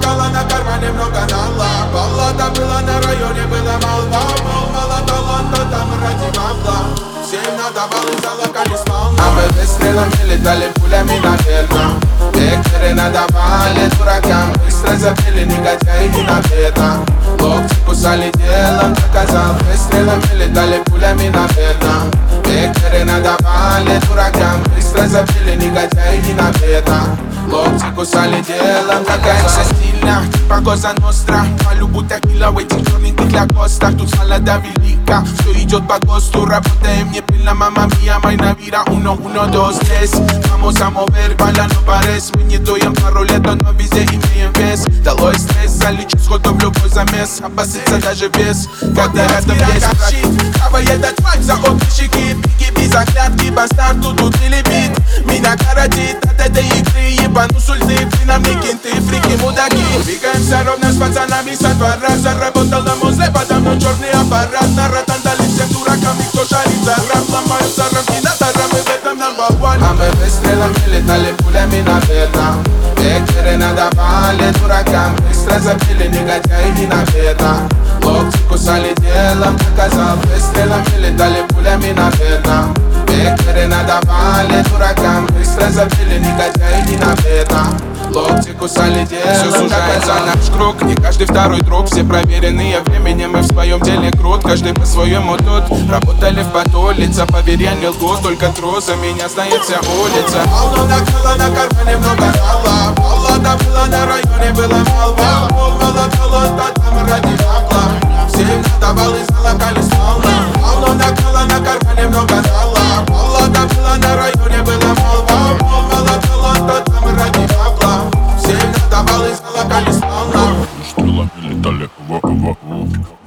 накала, на кармане много нала. Баллада была на районе, была молва. Мол, мало таланта, там ради бабла. Всем надавали, залокали сполна. А мы выстрелами летали пулями, наверно. Некоторые надавали дуракам. Быстро забили негодяи не на беда. Локти кусали делом, доказал. Выстрелами летали пулями, наверно. Некоторые надавали дуракам. Быстро забили негодяи не на беда. Локти кусали делом, какая-то стильна, типа Коза Ностра. Малюбу текила в этих черненьких лакостах. Тут смолода велика, все идет по ГОСТу. Работаем не пильно, мама мия, майна вира. 1, 1, 2, 3. Vamos a mover, baila, no pares. Мы не дуем пару лет, но везде имеем вес. Долой стресс, залечу сходу в любой замес. Опасится даже вес, когда рядом есть. Хавает этот вайп за обе щеки. Пики, заглядки, бастарду тут или бит. Меня коротит от этой игры. Ебану с ульты, при нам не кенты, фрики, мудаки. Двигаемся ровно с пацанами со двора. Заработал на музей, подавно черный аппарат. Наратандали всем дуракам, и кто шарит за рап. Ломаются рамки на тарамы, в этом number one. А мы выстрелами летали пулями, наверно. Некоторые надавали дуракам. Быстро забили негодяи не на беда. Локти кусали делом, доказал. Выстрелами летали пулями, наверно. Некоторые надавали дуракам. Быстро забили негодяи не на беда. Локти кусали делом. Все сужается наш круг, не каждый второй друг. Все проверенные временем, мы в своем деле крут. Каждый по-своему тут, работали в поту. Лица, поверь, я не лгу, только трусом меня знает вся улица. Алло, накала, на кармане много нала. Баллада была на районе, была молва. Мало таланта, там ради бабла. Всем надавал и залокали сполна. Алло, накала, на кармане много нала. Баллада была на районе, была молва. Мало таланта, там ради бабла. Всем надавал и залокали сполна. Стрелами летали,